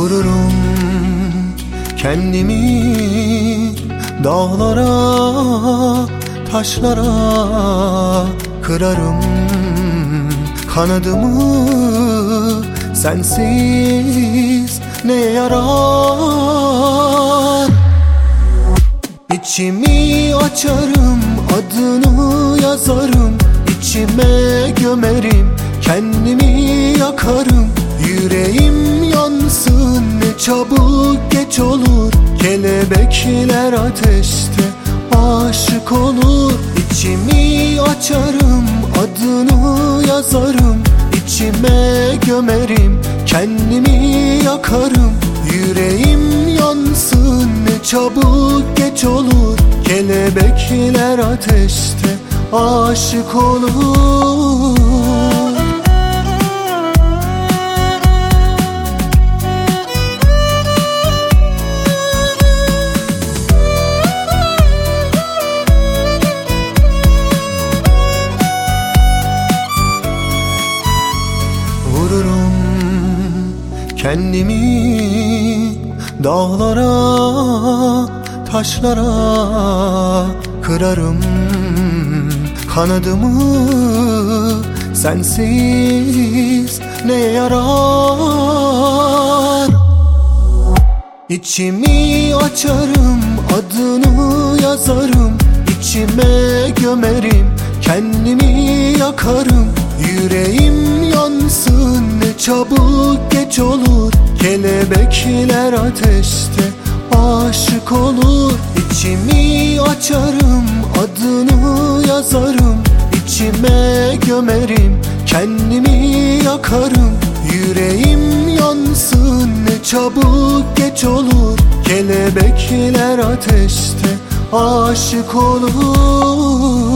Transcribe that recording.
Vururum kendimi dağlara, taşlara, kırarım kanadımı, sensiz ne yarar? İçimi açarım, adını yazarım, içime gömerim, kendimi yakarım. Yüreğim yansın, ne çabuk geç olur, kelebekler ateşte aşık olur. İçimi açarım, adını yazarım, içime gömerim, kendimi yakarım. Yüreğim yansın, ne çabuk geç olur, kelebekler ateşte aşık olur. Vururum kendimi dağlara, taşlara, kırarım kanadımı, sensiz ne yarar? İçimi açarım, adını yazarım, içime gömerim, kendimi yakarım. Yüreğim yansın, ne çabuk geç olur, kelebekler ateşte aşık olur. İçimi açarım, adını yazarım, içime gömerim, kendimi yakarım. Yüreğim yansın, ne çabuk geç olur, kelebekler ateşte aşık olur.